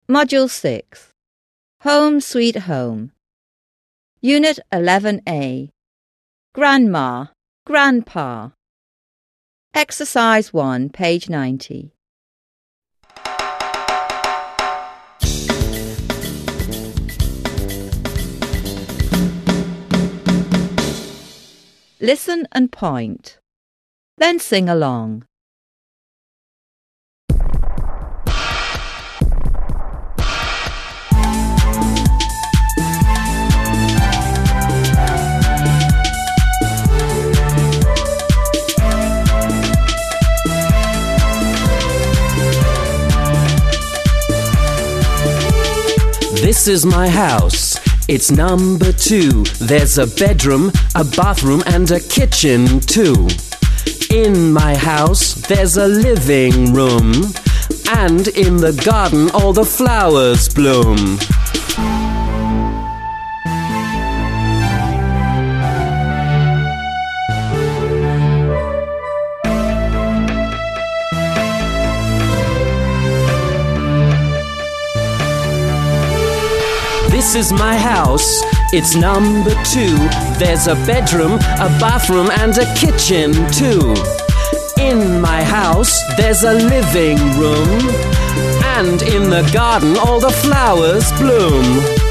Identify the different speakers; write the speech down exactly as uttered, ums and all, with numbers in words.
Speaker 1: Module six. Home Sweet Home. Unit eleven A. Grandma, Grandpa. Exercise one, page ninety. Listen and point. Then sing along.
Speaker 2: This is my house. It's number two. There's a bedroom, a bathroom, and a kitchen too. In my house, there's a living room, and in the garden all the flowers bloom. This is my house, it's number two. There's a bedroom, a bathroom, and a kitchen too. In my house, there's a living room, and in the garden all the flowers bloom.